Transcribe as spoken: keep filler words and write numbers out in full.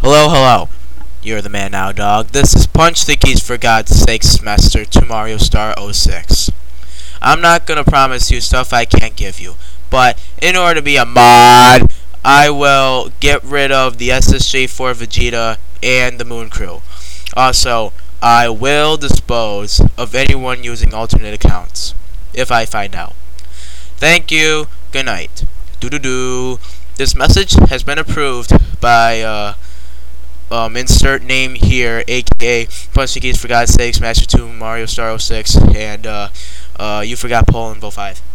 Hello, hello. You're the man now, dog. This is Punch the Keys for God's sakes, Master to Mario Star oh six. I'm not gonna promise you stuff I can't give you, but in order to be a mod, I will get rid of the S S J for Vegeta and the Moon Crew. Also, I will dispose of anyone using alternate accounts, if I find out. Thank you. Good night. Doo-doo-doo. This message has been approved by, uh, um, insert name here, aka Punch the Keys for God's sakes, Master two, Mario Star oh six, and, uh, uh, you forgot Poland, Bo five.